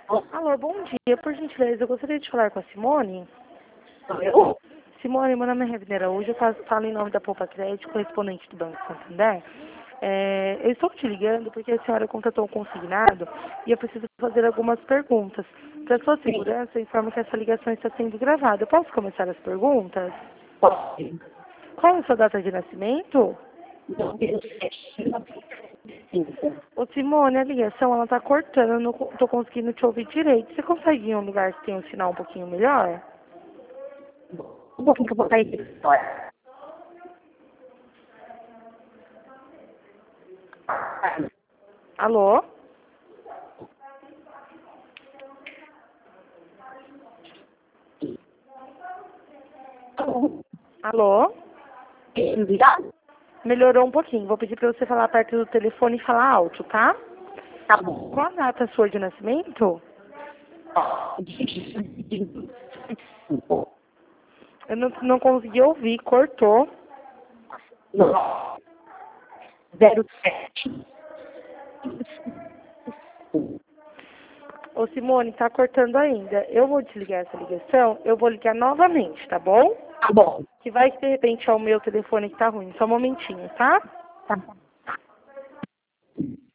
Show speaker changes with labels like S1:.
S1: Alô, bom dia. Por gentileza, eu gostaria de falar com a Simone.
S2: Eu?
S1: Simone, meu nome é Revineira. Hoje eu falo em nome da Poupa Crédito, correspondente do Banco Santander. Eu estou te ligando porque a senhora contratou um consignado e eu preciso fazer algumas perguntas. Para sua segurança, eu informo que essa ligação está sendo gravada. Eu posso começar as perguntas?
S2: Pode.
S1: Qual é a sua data de nascimento?
S2: Não, pelo 7,95.
S1: Ô Simone, a ligação ela está cortando, eu não estou conseguindo te ouvir direito. Você consegue ir em um lugar que tem um sinal um pouquinho melhor?
S2: Um pouquinho que eu vou sair da história.
S1: Alô? Alô?
S2: Ligado?
S1: Melhorou um pouquinho. Vou pedir para você falar perto do telefone e falar alto, tá?
S2: Tá bom.
S1: Qual a data sua de nascimento?
S2: Ó, 25.
S1: Eu não consegui ouvir, cortou.
S2: Não. 07.
S1: Ô Simone, tá cortando ainda. Eu vou desligar essa ligação, eu vou ligar novamente, tá bom?
S2: Tá bom.
S1: Que vai que de repente é o meu telefone que tá ruim. Só um momentinho, tá?
S2: Tá bom.